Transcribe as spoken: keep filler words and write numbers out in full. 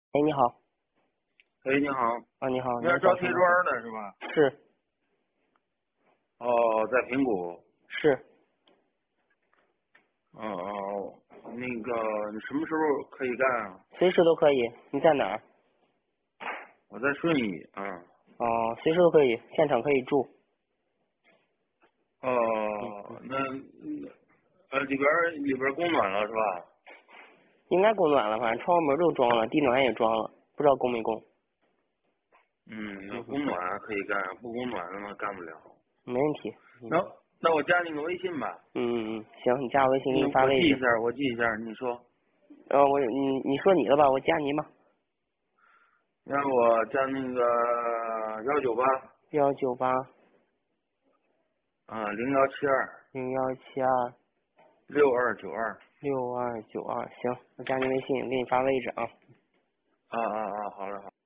哎，你好。 哎，你好。 啊，你好， 你是找铁砖的是吧？ 是。 哦，在平谷。 是。 哦哦，那个，你什么时候可以干啊？ 随时都可以。你在哪儿？ 我在顺义啊。 哦，随时都可以，现场可以住。嗯哦， 嗯。 那呃里边里边供暖了是吧？ 应该供暖了，反正窗户门都装了，地暖也装了，不知道供没供。 嗯，那嗯哼。 供暖可以干，不供暖的那干不了。 没问题。嗯那那我加你个微信吧。 嗯嗯，行，你加我微信，给你你发位置。 我记一下，我记一下，你说。 呃，我你你说你的吧，我加你吧。 让我加那个幺九八幺九八啊零幺七二零幺七二六二九二。 六二九二，行，我加你微信，给你发位置啊。 啊啊啊，好嘞好。